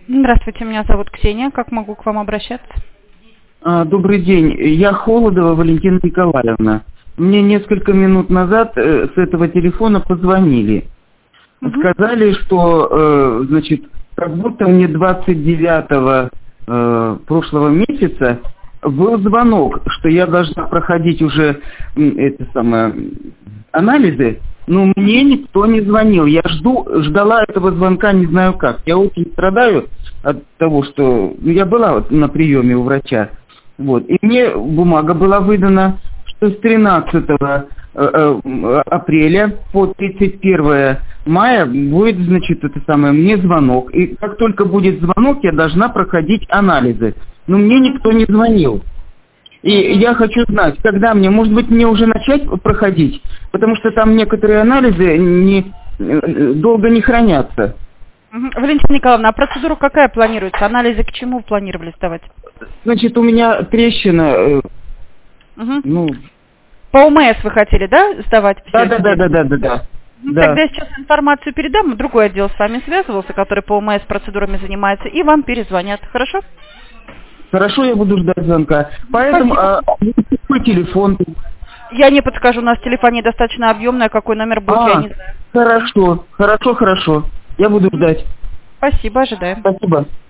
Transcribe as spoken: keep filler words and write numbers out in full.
Здравствуйте, меня зовут Ксения. Как могу к вам обращаться? А, добрый день. Я Холодова Валентина Николаевна. Мне несколько минут назад э, с этого телефона позвонили. Угу. Сказали, что, э, значит, как будто мне двадцать девятого э, прошлого месяца был звонок, что я должна проходить уже м, это самое, анализы, но мне никто не звонил. Я жду, ждала этого звонка не знаю как. Я очень страдаю от того, что ну, я была вот на приеме у врача. Вот. И мне бумага была выдана, что с тринадцатого апреля по тридцать первое мая будет, значит, это самое, мне звонок. И как только будет звонок, я должна проходить анализы. Но мне никто не звонил. И я хочу знать, когда мне, может быть, мне уже начать проходить, потому что там некоторые анализы не, долго не хранятся. Валентина Николаевна, а процедуру какая планируется? Анализы к чему планировали сдавать? Значит, у меня трещина, Угу. ну... По ОМС вы хотели, да, сдавать? Да, да, да, да, да, да, да. Ну, да. Тогда я сейчас информацию передам, другой отдел с вами связывался, который по ОМС процедурами занимается, и вам перезвонят, хорошо? Хорошо, я буду ждать звонка. Поэтому, а, какой телефон? Я не подскажу, у нас в телефоне достаточно объемное, какой номер будет, А, я не знаю. хорошо, хорошо, хорошо. Я буду ждать. Спасибо, ожидаем. Спасибо.